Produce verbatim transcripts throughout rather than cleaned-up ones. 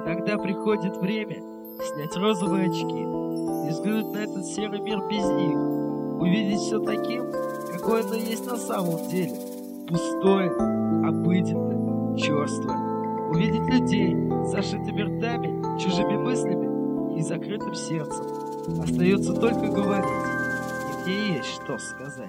Когда приходит время снять розовые очки и взглянуть на этот серый мир без них, увидеть все таким, какое оно есть на самом деле, пустое, обыденное, черствое, увидеть людей с зашитыми ртами, чужими мыслями и закрытым сердцем. Остается только говорить, и мне есть что сказать.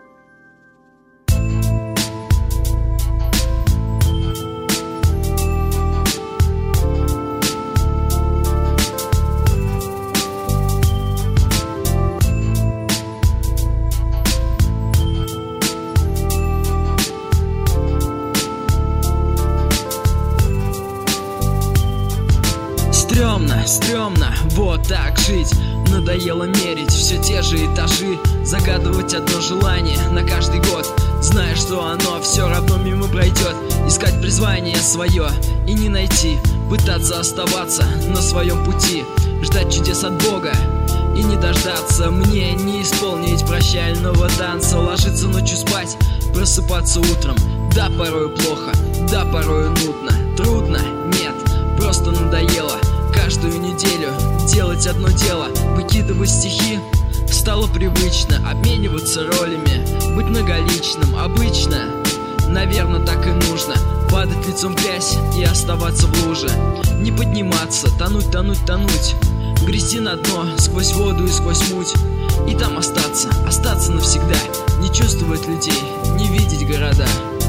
Стрёмно, стрёмно, вот так жить. Надоело мерить все те же этажи, загадывать одно желание на каждый год, зная, что оно все равно мимо пройдет. Искать призвание свое и не найти, пытаться оставаться на своем пути, ждать чудес от Бога и не дождаться. Мне не исполнить прощального танца, ложиться ночью спать, просыпаться утром. Да, порою плохо, да, порою нудно, трудно, нет, просто надоело. Каждую неделю делать одно дело, выкидывать стихи стало привычно, обмениваться ролями, быть многоличным. Обычно, наверное, так и нужно, падать лицом в грязь и оставаться в луже, не подниматься, тонуть, тонуть, тонуть, грести на дно сквозь воду и сквозь муть, и там остаться, остаться навсегда, не чувствовать людей, не видеть города.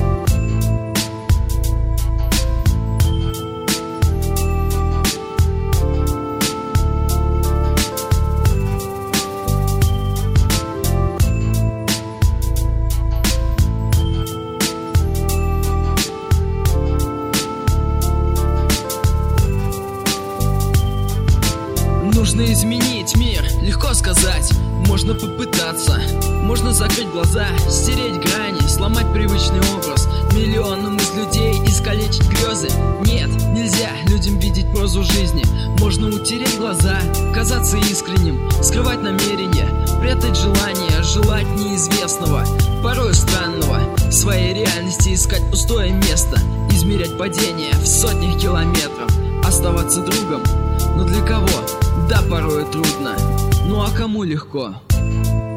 Нужно изменить мир, легко сказать, можно попытаться, можно закрыть глаза, стереть грани, сломать привычный образ, миллионам из людей искалечить грезы. Нет, нельзя людям видеть прозу жизни, можно утереть глаза, казаться искренним, скрывать намерения, прятать желание, желать неизвестного, порой странного, в своей реальности искать пустое место, измерять падение в сотнях километров, оставаться другом, но для кого? Да, порой трудно, ну а кому легко?